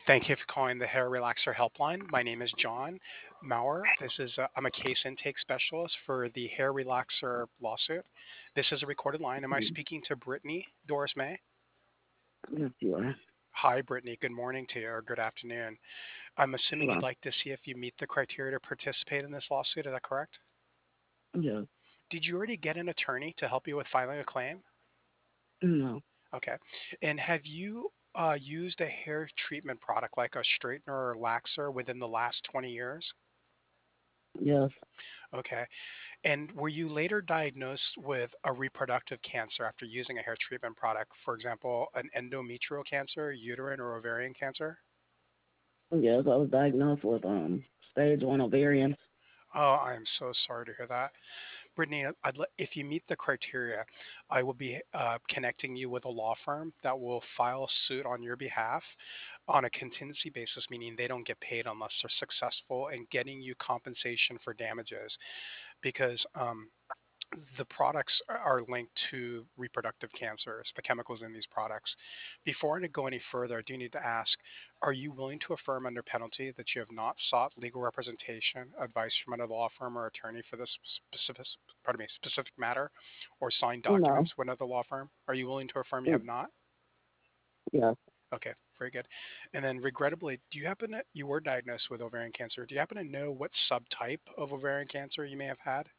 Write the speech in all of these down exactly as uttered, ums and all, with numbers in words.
Thank you for calling the Hair Relaxer Helpline. My name is John Maurer. This is a, I'm a case intake specialist for the Hair Relaxer lawsuit. This is a recorded line. Am I Mm, speaking to Brittany Doris May? Yes, you are. Hi, Brittany. Good morning to you, or good afternoon. I'm assuming you'd Hello. like to see if you meet the criteria to participate in this lawsuit. Is that correct? Yes. Did you already get an attorney to help you with filing a claim? No. Okay. And have you uh, used a hair treatment product like a straightener or laxer within the last twenty years? Yes. Okay. And were you later diagnosed with a reproductive cancer after using a hair treatment product? For example, an endometrial cancer, uterine or ovarian cancer? Yes. I was diagnosed with um stage one ovarian. Oh, I am so sorry to hear that. Brittany, I'd, li- if you meet the criteria, I will be uh, connecting you with a law firm that will file a suit on your behalf on a contingency basis, meaning they don't get paid unless they're successful in getting you compensation for damages. Because um, the products are linked to reproductive cancers, the chemicals in these products. Before I go any further, I do need to ask, are you willing to affirm under penalty that you have not sought legal representation, advice from another law firm or attorney for this specific, pardon me, specific matter, or signed No. documents with another law firm? Are you willing to affirm you Mm, have not? Yes. Okay, very good. And then regrettably, do you happen to, you were diagnosed with ovarian cancer. Do you happen to know what subtype of ovarian cancer you may have had?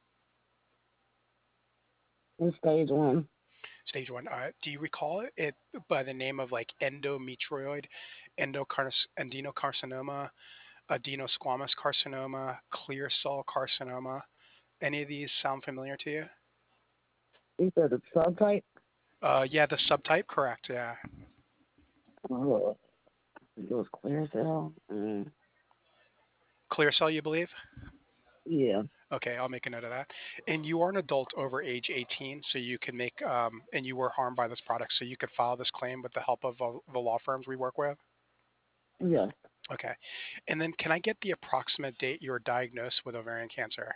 In stage one. Stage one. Uh, do you recall it, it by the name of like endometrioid, endocarc- adenocarcinoma, adenosquamous carcinoma, clear cell carcinoma? Any of these sound familiar to you? You said the subtype. Uh, yeah, the subtype, correct. Yeah, Oh, it was clear cell. Mm, clear cell, you believe? yeah. Okay, I'll make a note of that. And you are an adult over age eighteen, so you can make, um, and you were harmed by this product, so you could file this claim with the help of uh, the law firms we work with. Yes. Okay. And then can I get the approximate date you were diagnosed with ovarian cancer?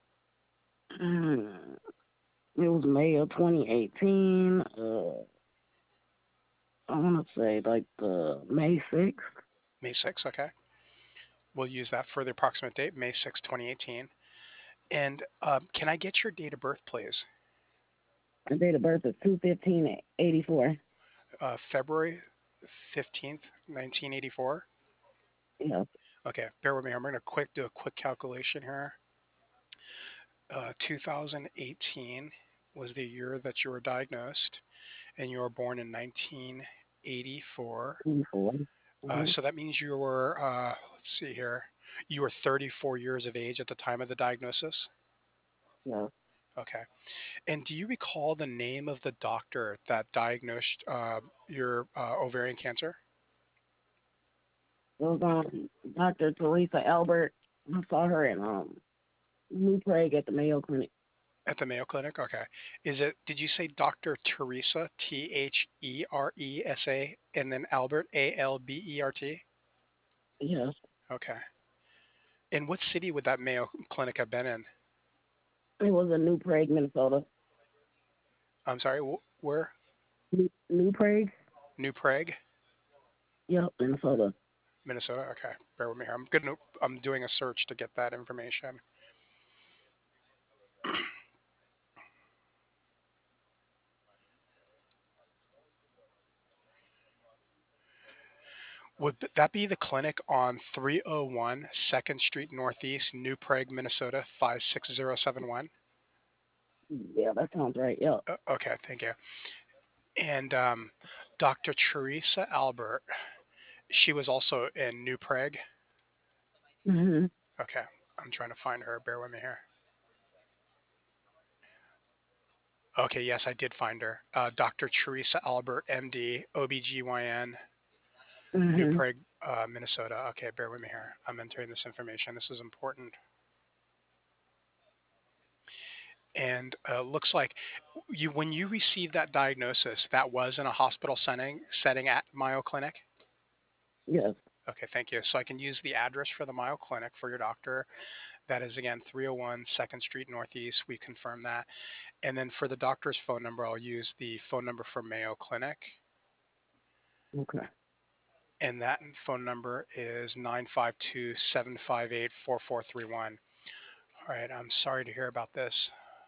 Mm, it was May of twenty eighteen. Uh, I want to say like the May sixth. May sixth, okay. We'll use that for the approximate date, May sixth, twenty eighteen. And um, can I get your date of birth, please? The date of birth is two fifteen eighty four. Uh, February fifteenth, nineteen eighty-four. Yes. Okay, bear with me. I'm going to quick do a quick calculation here. Uh, two thousand eighteen was the year that you were diagnosed, and you were born in nineteen eighty-four. eighty four. Uh, Mm-hmm. so that means you were, uh, let's see here, you were thirty-four years of age at the time of the diagnosis. Yes. Okay. And do you recall the name of the doctor that diagnosed uh, your uh, ovarian cancer It was um Doctor Teresa Albert. I saw her in um New Prague at the Mayo Clinic. at the Mayo Clinic? Okay. Is it, did you say Doctor Teresa, T H E R E S A, and then Albert, A L B E R T? Yes. Okay. And what city would that Mayo Clinic have been in? It was in New Prague, Minnesota. I'm sorry, wh- where? New, New Prague? New Prague, Yep, Minnesota. Minnesota? Okay. Bear with me here. I'm gonna, I'm doing a search to get that information. Would that be the clinic on three oh one Second Street Northeast, New Prague, Minnesota, five six zero seven one? Yeah, that sounds right. Yep. Uh, okay, thank you. And um, Doctor Teresa Albert, she was also in New Prague. Hmm. Okay, I'm trying to find her. Bear with me here. Okay, yes, I did find her. Uh, Doctor Teresa Albert, M D, O B G Y N, New Hmm. Prague, uh, Minnesota. Okay, bear with me here. I'm entering this information. This is important. And uh, looks like you when you received that diagnosis, that was in a hospital setting setting at Mayo Clinic. Yes. Okay, thank you. So I can use the address for the Mayo Clinic for your doctor. That is again three oh one Second Street Northeast. We confirm that. And then for the doctor's phone number, I'll use the phone number for Mayo Clinic. Okay. And that phone number is nine five two, seven five eight, four four three one. All right, I'm sorry to hear about this.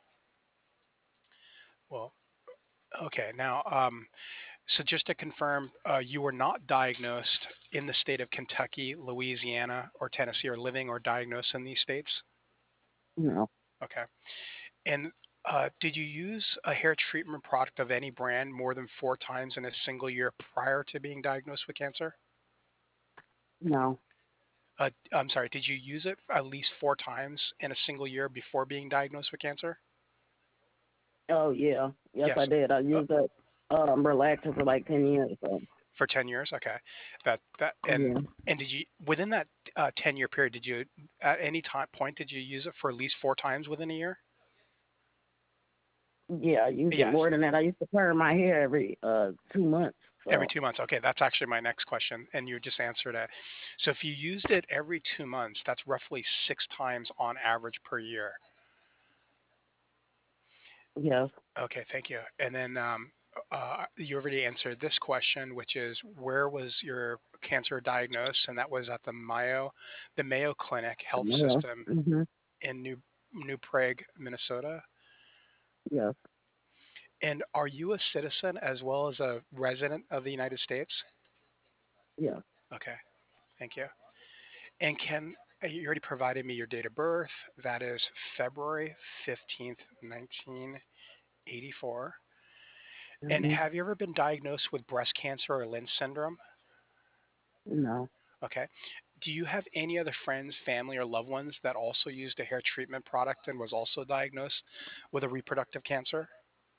Well, okay, now, um, so just to confirm, uh, you were not diagnosed in the state of Kentucky, Louisiana, or Tennessee, or living or diagnosed in these states? No, Okay. And uh, did you use a hair treatment product of any brand more than four times in a single year prior to being diagnosed with cancer? no. Uh, I'm sorry, did you use it at least four times in a single year before being diagnosed with cancer? Oh yeah, yes I Yes. did. I Uh, used that um relaxer for like ten years. So for ten years? Okay. That that and yeah, and did you within that uh, ten year period, did you at any time point did you use it for at least four times within a year? yeah, I used it Yes. more than that. I used to perm my hair every uh two months. Every So two months. Okay, that's actually my next question, and you just answered it. So if you used it every two months, that's roughly six times on average per year. yes, Okay, thank you. And then um, uh, you already answered this question, which is where was your cancer diagnosed? And that was at the Mayo, the Mayo Clinic Health yeah, System mhm, in New New Prague, Minnesota. yes, And are you a citizen as well as a resident of the United States? yes, Okay, thank you. And can uh, you already provided me your date of birth? That is February fifteenth, nineteen eighty-four. And mhm, have you ever been diagnosed with breast cancer or Lynch syndrome? no, Okay. Do you have any other friends, family, or loved ones that also used a hair treatment product and was also diagnosed with a reproductive cancer?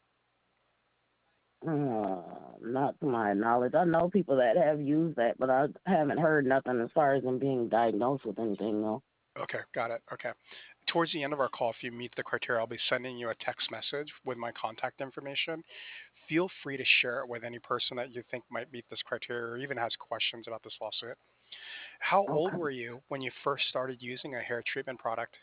uh, not to my knowledge. I know people that have used that, but I haven't heard nothing as far as them being diagnosed with anything though. Okay, got it. Okay. Towards the end of our call, if you meet the criteria, I'll be sending you a text message with my contact information. Feel free to share it with any person that you think might meet this criteria or even has questions about this lawsuit. How old Okay. were you when you first started using a hair treatment product?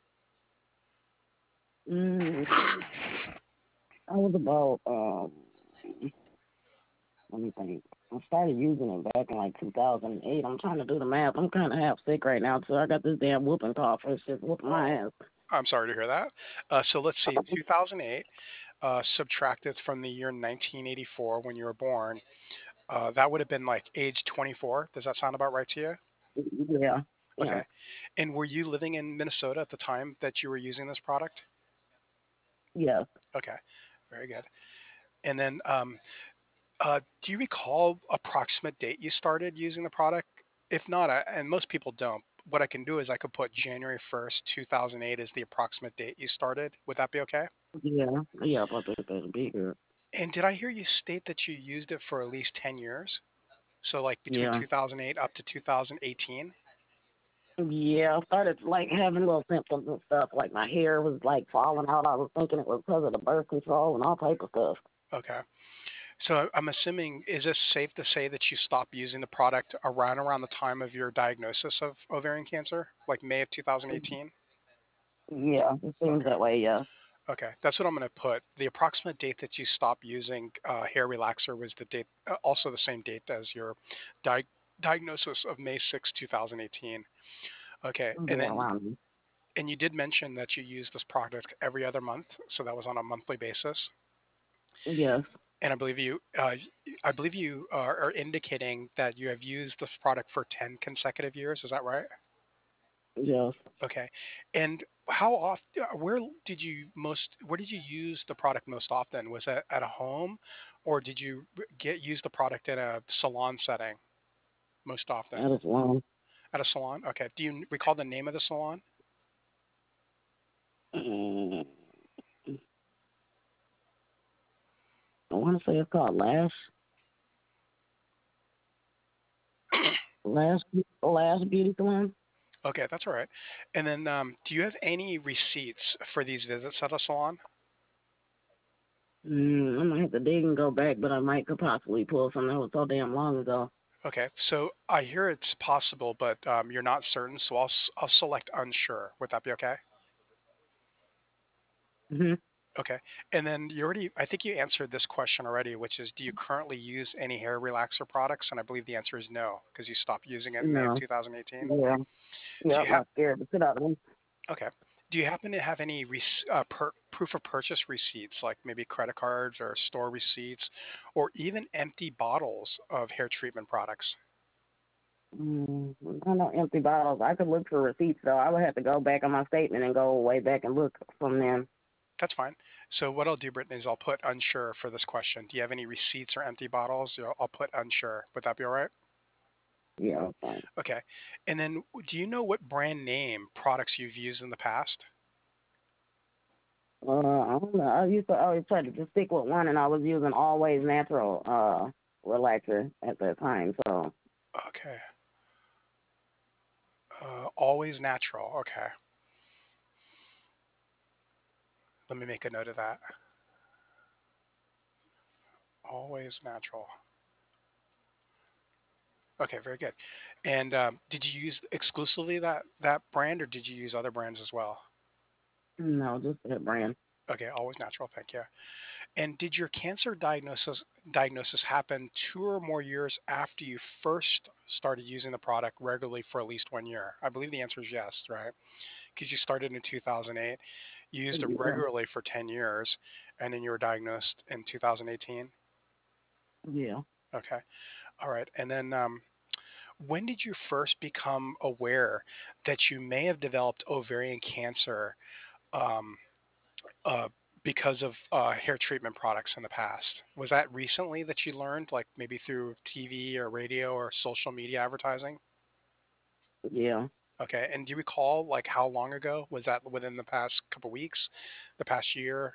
Mm, I was about um let me think. I started using it back in like two thousand eight. I'm trying to do the math. I'm kind of half sick right now, so I got this damn whooping cough. It's just whooping my Oh, ass. I'm sorry to hear that. Uh, so let's see, two thousand eight, uh, subtracted from the year nineteen eighty-four when you were born. Uh, that would have been like age twenty-four. Does that sound about right to you? Yeah, yeah, Okay. And were you living in Minnesota at the time that you were using this product? yeah. Okay, very good. And then, um, uh, do you recall approximate date you started using the product? If not, I, and most people don't, what I can do is I could put January first, two thousand eight as the approximate date you started. Would that be okay? Yeah, yeah, but they're better bigger. And did I hear you state that you used it for at least ten years? So, like between Yeah, two thousand eight up to two thousand eighteen? yeah. I started like having little symptoms and stuff. Like my hair was like falling out. I was thinking it was because of the birth control and all type of stuff. Okay. So I'm assuming, is it safe to say that you stopped using the product around around the time of your diagnosis of ovarian cancer, like May of two thousand eighteen? Yeah, it seems Okay. that way. Yeah. Okay, that's what I'm going to put. The approximate date that you stopped using uh, hair relaxer was the date, uh, also the same date as your di- diagnosis of May sixth, two thousand eighteen. Okay, and Yeah, then around. and you did mention that you use this product every other month, so that was on a monthly basis. Yes, And I believe you, uh, I believe you are, are indicating that you have used this product for ten consecutive years. Is that right? yes. Okay. And how often, where did you most, where did you use the product most often? Was it at a home or did you get, use the product in a salon setting most often? That is long. At a salon? Okay. Do you recall the name of the salon? Mm, I want to say it's called Lash Lash Lash Beauty Salon. Okay, that's all right. And then, um, do you have any receipts for these visits at a salon? Mm, I might have to dig and go back, but I might could possibly pull something that was so damn long ago. Okay, so I hear it's possible, but um, you're not certain, so I'll s- I'll select unsure. Would that be okay? Hmm. Okay. And then you already, I think you answered this question already, which is, do you currently use any hair relaxer products? And I believe the answer is no, because you stopped using it in May of No. two thousand eighteen. Yeah. Do Yeah, you have, I'm scared to sit out of them. okay. Do you happen to have any rec- uh, per- proof of purchase receipts, like maybe credit cards or store receipts, or even empty bottles of hair treatment products? Mm, I know empty bottles. I could look for receipts though. I would have to go back on my statement and go way back and look from them. That's fine. So what I'll do, Brittany, is I'll put unsure for this question. Do you have any receipts or empty bottles? You know, I'll put unsure. Would that be all right? Yeah, that's fine. Okay. And then do you know what brand name products you've used in the past? Uh, I don't know. I used to always try to just stick with one, and I was using Always Natural uh relaxer at that time. So Okay. Uh, always natural. Okay. Let me make a note of that. Always natural. Okay, very good. And um, did you use exclusively that that brand, or did you use other brands as well? no, just that brand. Okay, always natural. Thank you. And did your cancer diagnosis diagnosis happen two or more years after you first started using the product regularly for at least one year? I believe the answer is yes, right? Because you started in two thousand eight, you used it Yeah, regularly for ten years, and then you were diagnosed in two thousand eighteen. yeah. Okay, all right. And then um, when did you first become aware that you may have developed ovarian cancer um, uh, because of uh, hair treatment products in the past? Was that recently that you learned, like maybe through T V or radio or social media advertising? Yeah, Okay, and do you recall like how long ago? Was that within the past couple weeks, the past year?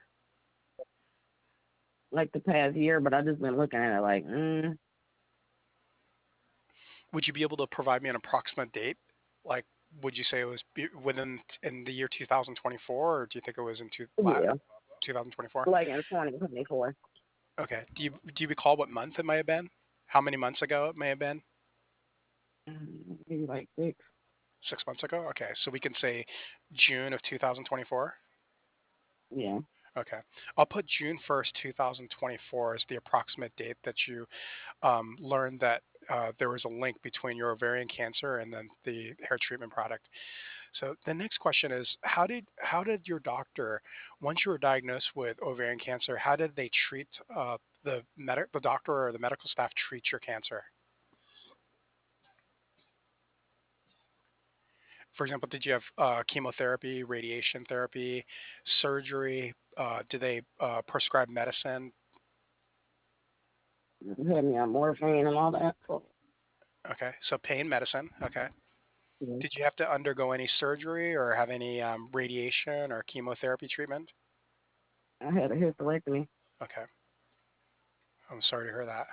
like the past year, but I just been looking at it like, mm, Would you be able to provide me an approximate date? Like, would you say it was be- within in the year two thousand twenty-four, or do you think it was in two, la- yeah, twenty twenty-four? like in twenty twenty-four. Okay. Do you do you recall what month it may have been? How many months ago it may have been? Mm, maybe like six. Six months ago? Okay. So we can say June of two thousand twenty-four. Yeah. Okay. I'll put June first, two thousand twenty-four as the approximate date that you um, learned that uh, there was a link between your ovarian cancer and then the hair treatment product. So the next question is, how did how did your doctor, once you were diagnosed with ovarian cancer, how did they treat uh, the medic the doctor or the medical staff treat your cancer? For example, did you have uh, chemotherapy, radiation therapy, surgery? Uh, did they uh, prescribe medicine? Had me on morphine and all that. So, Okay, so pain medicine. Okay. yeah. Did you have to undergo any surgery or have any um, radiation or chemotherapy treatment? I had a hysterectomy. Okay, I'm sorry to hear that.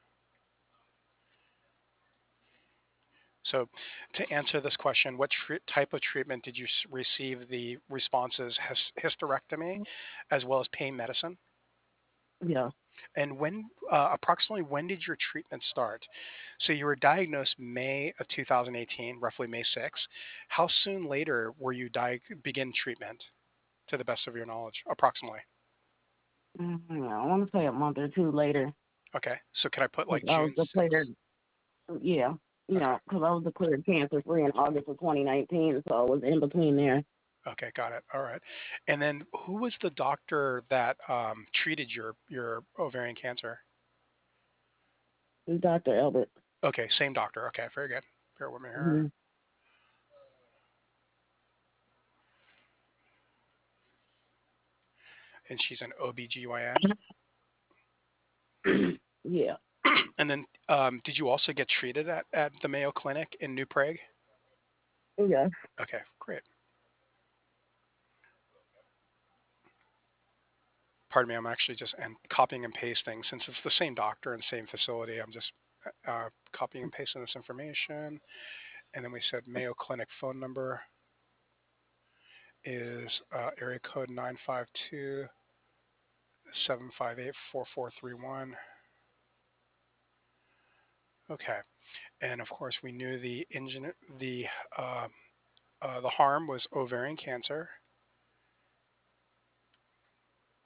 So, to answer this question, what tr- type of treatment did you s- receive the responses? Hys- hysterectomy, as well as pain medicine? Yeah. And when, uh, approximately, when did your treatment start? So you were diagnosed May of two thousand eighteen, roughly May sixth. How soon later were you diag- begin treatment, to the best of your knowledge, approximately? Mm, I want to say a month or two later. Okay, so can I put 'Cause like I was June sixth? declared, yeah, you Okay, know, because I was declared cancer free in August of twenty nineteen, so I was in between there. okay, got it. All right. And then who was the doctor that um, treated your your ovarian cancer? doctor Albert. Okay, same doctor. Okay, very good. Bear with me here. Hmm. And she's an O B G Y N. Yeah. And then um, did you also get treated at, at the Mayo Clinic in New Prague? Yeah. Okay, great. Pardon me, I'm actually just and copying and pasting since it's the same doctor and same facility. I'm just uh, copying and pasting this information. And then we said Mayo Clinic phone number is uh, area code nine five two, seven five eight, four four three one. Okay. And of course, we knew the engine, the uh, uh, the harm was ovarian cancer.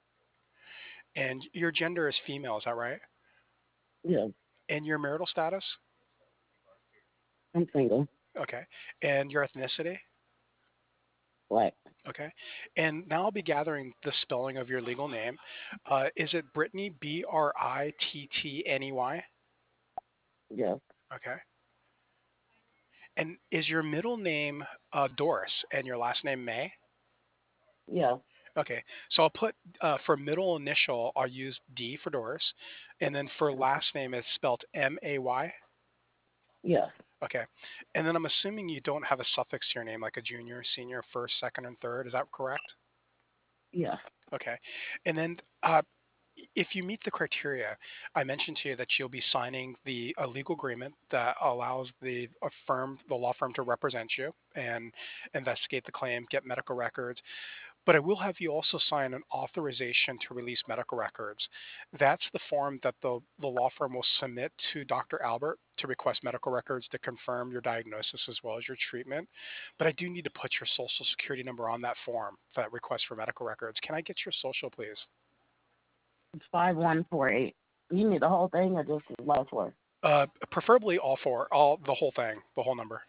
And your gender is female, is that right? Yeah, And your marital status? I'm single. Okay. And your ethnicity? Black. Okay. And now I'll be gathering the spelling of your legal name. Uh, is it Brittany, B R I T T N E Y? Yes. Okay. And is your middle name uh, Doris and your last name May? Yeah. Okay. So I'll put uh, for middle initial, I'll use D for Doris. And then for last name, it's spelled M A Y. Yeah. Okay. And then I'm assuming you don't have a suffix to your name like a junior, senior, first, second, and third. Is that correct? Yeah. Okay. And then uh, if you meet the criteria, I mentioned to you that you'll be signing the a legal agreement that allows the a firm, the law firm, to represent you and investigate the claim, get medical records. But I will have you also sign an authorization to release medical records. That's the form that the, the law firm will submit to Doctor Albert to request medical records to confirm your diagnosis as well as your treatment. But I do need to put your social security number on that form, that request for medical records. Can I get your social, please? It's five one four eight. You need the whole thing or just the last word? Uh, preferably all four, all the whole thing, the whole number.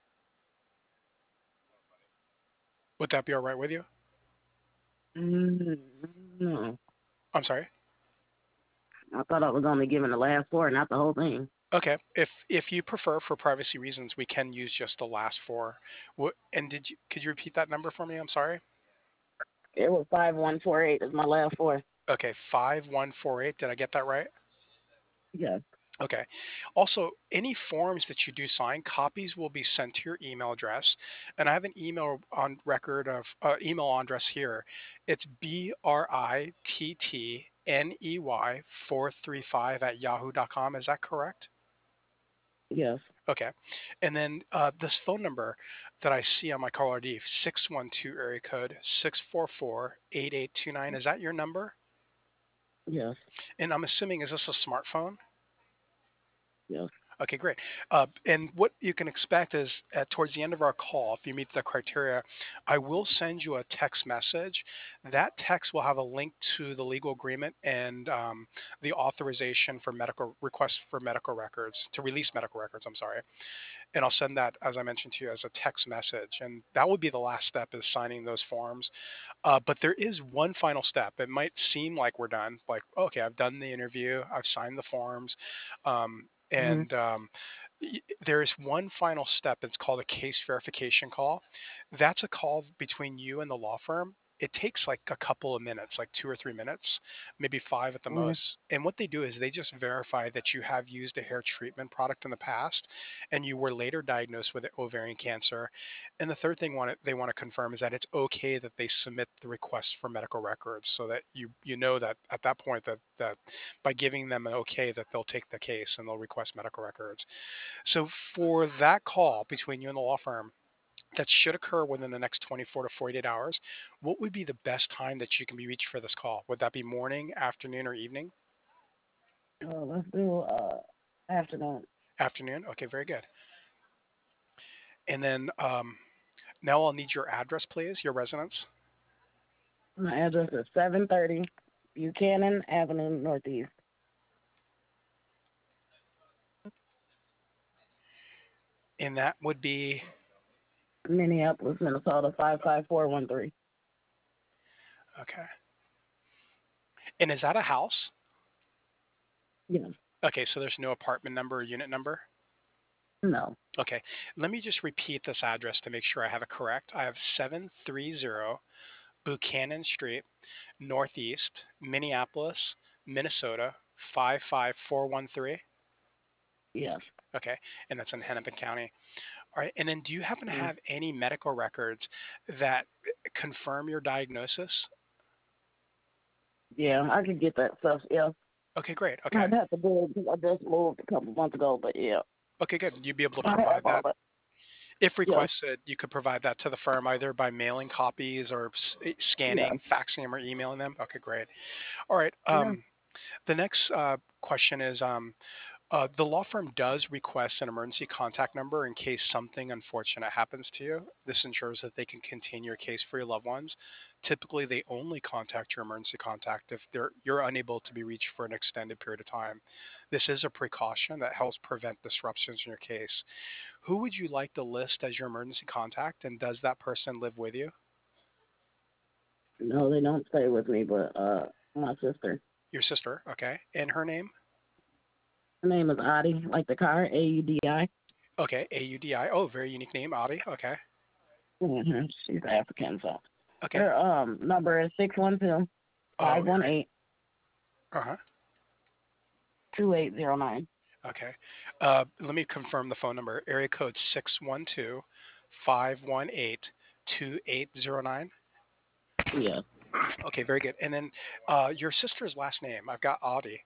Would that be all right with you? Mm, no. I'm sorry. I thought I was only giving the last four, not the whole thing. Okay. If if you prefer for privacy reasons, we can use just the last four. What and did you could you repeat that number for me? I'm sorry. It was five one four eight is my last four. Okay, five one four eight. Did I get that right? Yeah. Okay. Also, any forms that you do sign, copies will be sent to your email address. And I have an email on record of uh, email address here. It's B R I T T N E Y four three five at yahoo dot com. Is that correct? Yes. Okay. And then uh, this phone number that I see on my caller I D, six one two area code six four four eight eight two nine. Is that your number? Yes. And I'm assuming, is this a smartphone? Yes. Okay, great. Uh, and what you can expect is at towards the end of our call, if you meet the criteria, I will send you a text message. That text will have a link to the legal agreement and um, the authorization for medical requests for medical records to release medical records. I'm sorry, and I'll send that, as I mentioned to you, as a text message. And that would be the last step, is signing those forms. Uh, but there is one final step. It might seem like we're done, like, okay, I've done the interview, I've signed the forms, um, Mm-hmm. and um, y- there is one final step. It's called a case verification call. That's a call between you and the law firm. It takes like a couple of minutes, like two or three minutes, maybe five at the Mm-hmm. most. And what they do is they just verify that you have used a hair treatment product in the past and you were later diagnosed with ovarian cancer. And the third thing want they want to confirm is that it's okay that they submit the request for medical records, so that you you know that at that point that that by giving them an okay, that they'll take the case and they'll request medical records. So for that call between you and the law firm, that should occur within the next twenty-four to forty-eight hours, what would be the best time that you can be reached for this call? Would that be morning, afternoon, or evening? Uh, let's do uh afternoon. Afternoon. Okay, very good. And then um, now I'll need your address, please, your residence. My address is seven thirty Buchanan Avenue Northeast, And that would be, Minneapolis, Minnesota five five four one three. okay. And is that a house? Yeah. Okay, so there's no apartment number or unit number? No. Okay, let me just repeat this address to make sure I have it correct. I have seven thirty Buchanan Street, Northeast, Minneapolis, Minnesota, five five four one three. Yes. Okay, and that's in Hennepin County. All right, and then do you happen to Mm. have any medical records that confirm your diagnosis? Yeah, I could get that stuff. Yeah. Okay, great. Okay. I'd have to do it. I just moved a couple months ago, but yeah, Okay, good. You'd be able to I have provide all that. that. If Yeah. requested, you could provide that to the firm either by mailing copies or s- eh, Yeah. scanning, faxing them, or emailing them. Okay, great. All right. Yeah. Um, the next uh, question is, um, Uh, the law firm does request an emergency contact number in case something unfortunate happens to you. This ensures that they can continue your case for your loved ones. Typically, they only contact your emergency contact if they're you're unable to be reached for an extended period of time. This is a precaution that helps prevent disruptions in your case. Who would you like to list as your emergency contact, and does that person live with you? No, they don't stay with me, but uh, my sister. Your sister, okay, and her name? Her name is Audie, like the car, A U D I. Okay, A U D I. Oh, very unique name, Audie. Okay, Mm-hmm. She's African, so okay. her um number is six one two Oh, five one eight uh huh. two eight zero nine. Okay. Uh, let me confirm the phone number. Area code six one two five one eight two eight zero nine. Yes, Okay, very good. And then uh, your sister's last name. I've got Audie.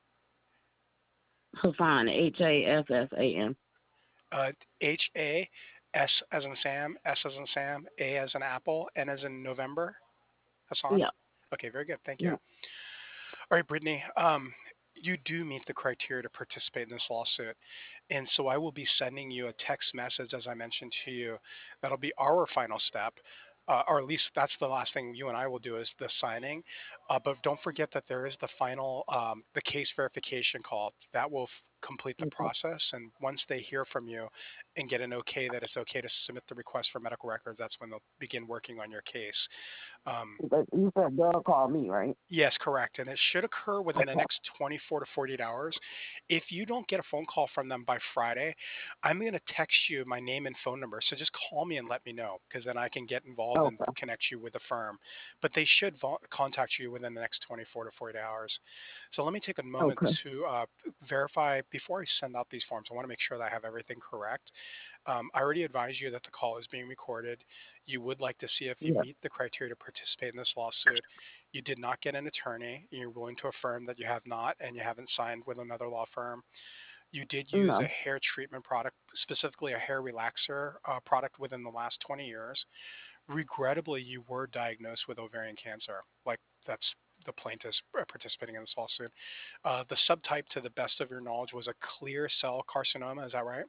Hassan, H A S S A N. Uh, H A S as in Sam, S as in Sam, A as in Apple, N as in November. Hassan. Yeah, Okay, very good. Thank you. yeah. All right, Brittany. Um, you do meet the criteria to participate in this lawsuit. And so I will be sending you a text message, as I mentioned to you. That'll be our final step. Uh, or at least that's the last thing you and I will do is the signing. Uh, but don't forget that there is the final, um, the case verification call that will f- complete the Okay. process. And once they hear from you and get an okay that it's okay to submit the request for medical records, that's when they'll begin working on your case. Um, But you said they'll call me, right? Yes, correct. And it should occur within the Okay. next twenty-four to forty-eight hours. If you don't get a phone call from them by Friday, I'm going to text you my name and phone number. So just call me and let me know because then I can get involved and Okay. connect you with the firm. But they should vol- contact you within the next twenty-four to forty-eight hours. So let me take a moment Okay. to uh, verify before I send out these forms. I want to make sure that I have everything correct. Um, I already advised you that the call is being recorded. You would like to see if you Yeah. meet the criteria to participate in this lawsuit. You did not get an attorney. You're willing to affirm that you have not, and you haven't signed with another law firm. You did use a No. hair treatment product, specifically a hair relaxer uh, product within the last twenty years. Regrettably, you were diagnosed with ovarian cancer. Like that's the plaintiffs participating in this lawsuit. Uh, the subtype, to the best of your knowledge, was a clear cell carcinoma. Is that right?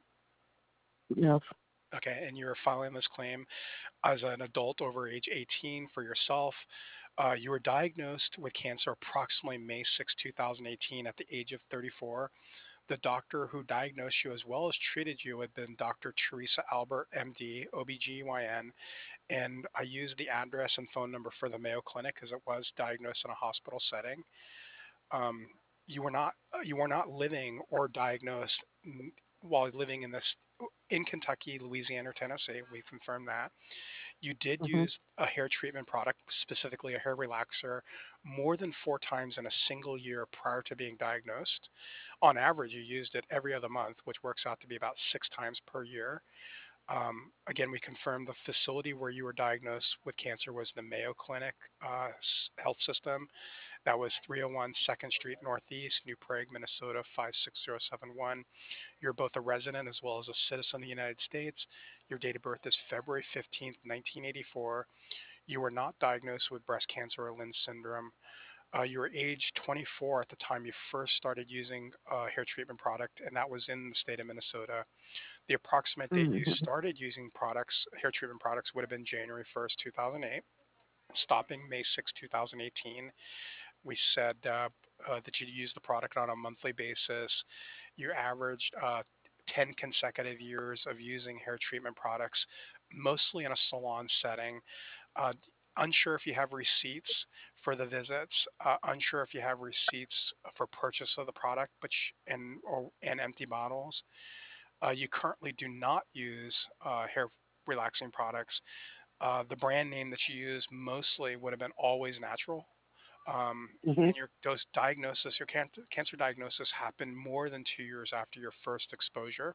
Yes. Okay, and you're filing this claim as an adult over age eighteen for yourself. Uh, you were diagnosed with cancer approximately May sixth, two thousand eighteen, at the age of thirty-four. The doctor who diagnosed you as well as treated you had been Doctor Teresa Albert, M D, O B G Y N. And I used the address and phone number for the Mayo Clinic as it was diagnosed in a hospital setting. Um, you were not you were not living or diagnosed n- while living in this in Kentucky, Louisiana, or Tennessee. We confirmed that. You did Mhm. use a hair treatment product, specifically a hair relaxer, more than four times in a single year prior to being diagnosed. On average, you used it every other month, which works out to be about six times per year. Um, again, we confirmed the facility where you were diagnosed with cancer was the Mayo Clinic uh, Health System. That was three oh one second Street Northeast, New Prague, Minnesota five six zero seven one. You're both a resident as well as a citizen of the United States. Your date of birth is February fifteenth, nineteen eighty-four. You were not diagnosed with breast cancer or Lynch syndrome. Uh, you were age twenty-four at the time you first started using a hair treatment product, and that was in the state of Minnesota. The approximate date you Mhm. started using products, hair treatment products, would have been January first, two thousand eight, stopping May sixth, two thousand eighteen. We said uh, uh, that you use the product on a monthly basis. You averaged uh, ten consecutive years of using hair treatment products, mostly in a salon setting. Uh, Unsure if you have receipts for the visits. Uh, unsure if you have receipts for purchase of the product, but sh- and or and empty bottles. Uh, you currently do not use uh, hair relaxing products. Uh, the brand name that you use mostly would have been Always Natural. Um, Mhm. and your dose diagnosis, your can- cancer diagnosis happened more than two years after your first exposure.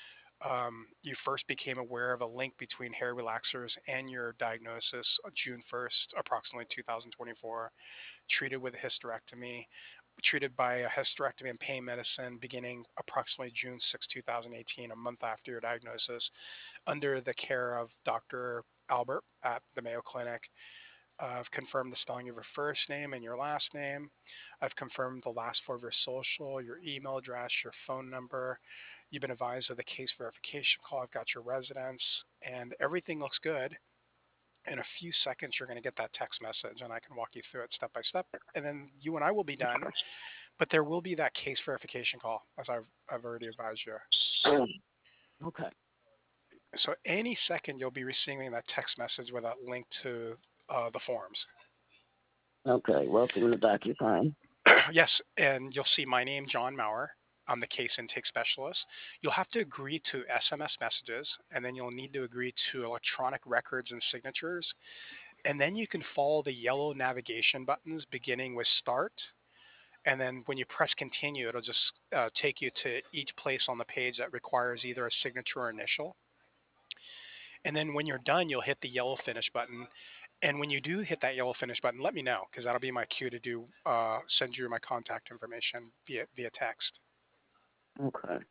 Um, you first became aware of a link between hair relaxers and your diagnosis uh, June first, approximately two thousand twenty-four, treated with a hysterectomy, treated by a hysterectomy and pain medicine beginning approximately June sixth, two thousand eighteen, a month after your diagnosis, under the care of Doctor Albert at the Mayo Clinic. I've confirmed the spelling of your first name and your last name. I've confirmed the last four of your social, your email address, your phone number. You've been advised of the case verification call. I've got your residence, and everything looks good. In a few seconds, you're going to get that text message, and I can walk you through it step by step. And then you and I will be done, but there will be that case verification call, as I've, I've already advised you. Okay. So any second, you'll be receiving that text message with that link to uh, the forms. Okay. Welcome to DocuSign. Yes, and you'll see my name, John Maurer. I'm the case intake specialist. You'll have to agree to S M S messages, and then you'll need to agree to electronic records and signatures. And then you can follow the yellow navigation buttons beginning with start. And then when you press continue, it'll just uh, take you to each place on the page that requires either a signature or initial. And then when you're done, you'll hit the yellow finish button. And when you do hit that yellow finish button, let me know because that'll be my cue to do uh, send you my contact information via via text. Okay.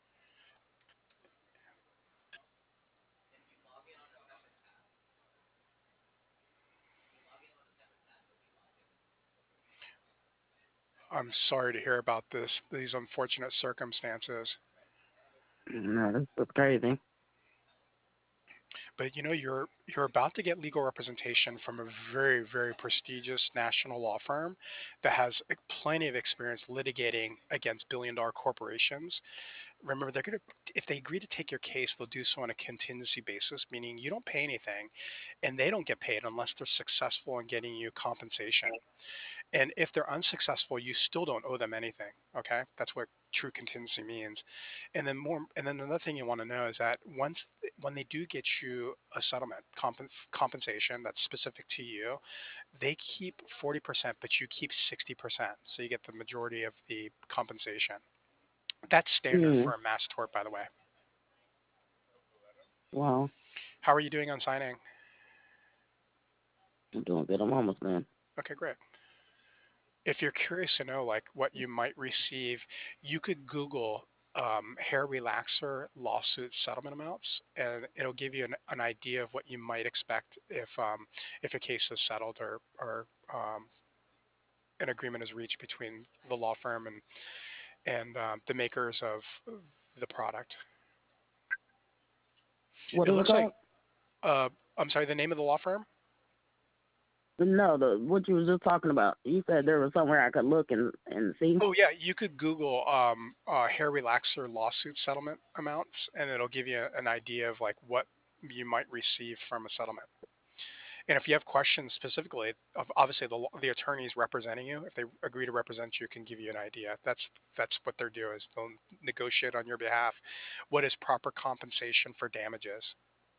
I'm sorry to hear about this these unfortunate circumstances. No, this is crazy. But you know you're you're about to get legal representation from a very very prestigious national law firm that has uh, plenty of experience litigating against billion dollar corporations. Remember, they're going to, if they agree to take your case, they'll do so on a contingency basis, meaning you don't pay anything and they don't get paid unless they're successful in getting you compensation. And if they're unsuccessful, you still don't owe them anything. Okay, that's what true contingency means. And then more, and then another thing you want to know is that once when they do get you a settlement comp- compensation that's specific to you, they keep forty percent, but you keep sixty percent. So you get the majority of the compensation. That's standard Mm. for a mass tort, by the way. Wow. How are you doing on signing? I'm doing good. I'm almost done. Okay, great. If you're curious to know like what you might receive, you could Google um, hair relaxer lawsuit settlement amounts, and it'll give you an, an idea of what you might expect if um, if a case is settled or or um, an agreement is reached between the law firm and and um, the makers of the product. What It is it looks like called? uh, I'm sorry, the name of the law firm. No, the what you was just talking about. You said there was somewhere I could look and and see. Oh yeah, you could Google um, uh, hair relaxer lawsuit settlement amounts, and it'll give you an idea of like what you might receive from a settlement. And if you have questions specifically, of obviously the the attorneys representing you, if they agree to represent you, can give you an idea. That's that's what they're doing is they'll negotiate on your behalf. What is proper compensation for damages?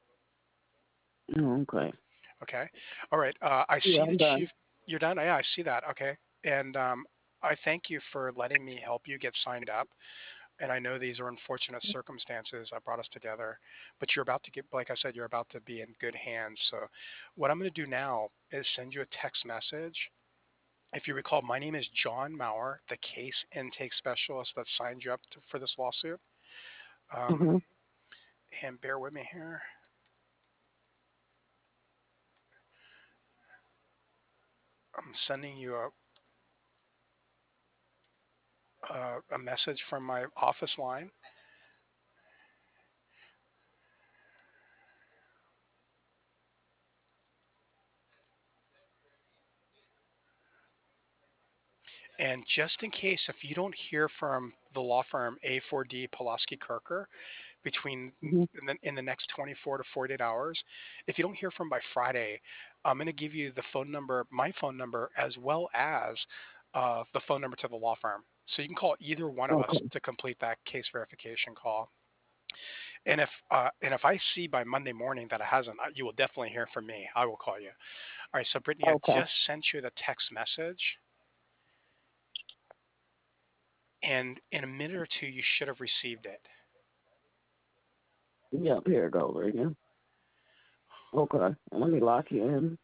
Oh, okay. Okay, all right. Uh, I Yeah, see I'm that done. you've you're done. Yeah, I see that. Okay, and um, I thank you for letting me help you get signed up. And I know these are unfortunate circumstances that brought us together, but you're about to get, like I said, you're about to be in good hands. So, what I'm going to do now is send you a text message. If you recall, my name is John Maurer, the case intake specialist that signed you up to, for this lawsuit. Um, Mhm. and bear with me here. I'm sending you a, a, a message from my office line. And just in case, if you don't hear from the law firm A four D Pulaski Kirker, between Mhm. in the, in the next twenty-four to forty-eight hours. If you don't hear from by Friday, I'm going to give you the phone number, my phone number, as well as uh, the phone number to the law firm. So you can call either one of us Okay. to complete that case verification call. And if uh, and if I see by Monday morning that it hasn't, uh, you will definitely hear from me. I will call you. All right. So Brittany, I Okay. just sent you the text message, and in a minute or two, you should have received it. Yep. Here it goes right here. Okay. Let me lock you in.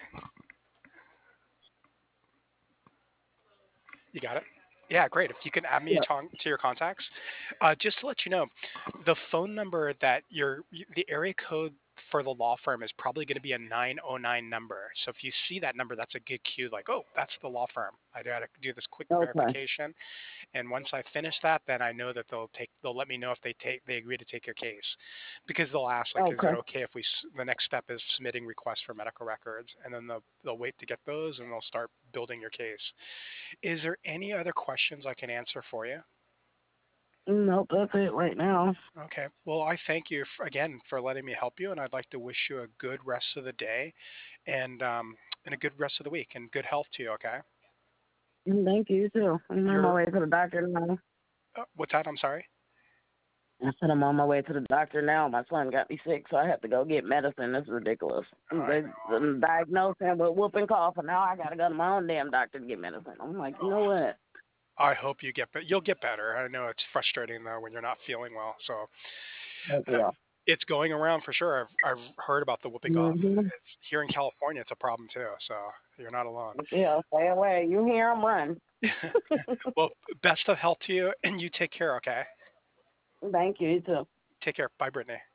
You got it? Yeah, great. If you can add me Yep. to, to your contacts, uh, just to let you know, the phone number that your the area code for the law firm is probably going to be a nine oh nine number. So if you see that number, that's a good cue. Like, oh, that's the law firm. I got to do this quick Okay. verification, and once I finish that, then I know that they'll take they'll let me know if they take they agree to take your case, because they'll ask like, is it Okay. okay if we s- the next step is submitting requests for medical records, and then they'll they'll wait to get those, and they'll start building your case. Is there any other questions I can answer for you? Nope, that's it right now. Okay. Well, I thank you f- again for letting me help you, and I'd like to wish you a good rest of the day, and um, and a good rest of the week, and good health to you. Okay. Mm, thank you too. I'm on my You're way to the doctor now. uh, what's that? I'm sorry. I said I'm on my way to the doctor now. My son got me sick, so I have to go get medicine. This is ridiculous. I They they diagnosed him with whooping cough, and now I gotta go to my own damn doctor to get medicine. I'm like, you oh, know what? I hope you get but you'll get better. I know it's frustrating though when you're not feeling well. So Heck uh, yeah. it's going around for sure. I've I've heard about the whooping cough. Mm-hmm. It's here in California. It's a problem too. So you're not alone. Yeah, stay away. You hear him run. Well, best of health to you, and you take care. Okay. Thank you, you too. Take care. Bye, Brittany.